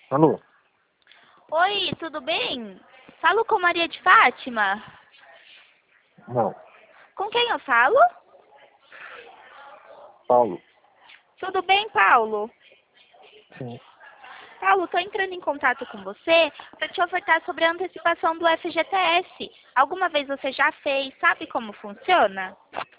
Alô? Oi, tudo bem? Falo com Maria de Fátima? Não. Com quem eu falo? Paulo? Tudo bem, Paulo? Sim. Paulo, estou entrando em contato com você para te ofertar sobre a antecipação do FGTS. Alguma vez você já fez? Sabe como funciona?